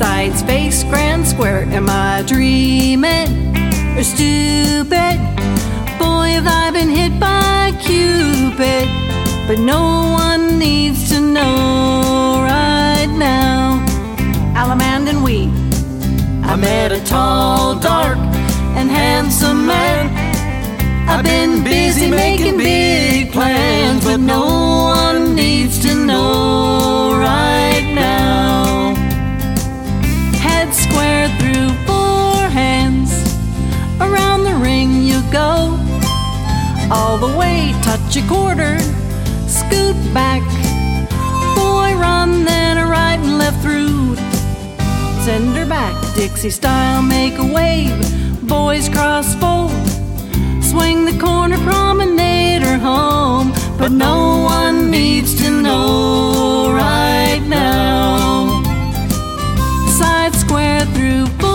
Sides, face, grand, square. Am I dreaming or stupid? Boy, have I been hit by Cupid. But no one needs to know right now. Alamand and we, I met a tall, dark, and handsome man. I've been busy making big plans, but no one needs to know right now. Head square through four hands, around the ring you go. All the way, touch a quarter, scoot back. Boy, run, then a right and left through. Send her back, Dixie style, make a wave. Boys cross fold, swing the corner, promenade her home. But no one needs to know right now. Side square through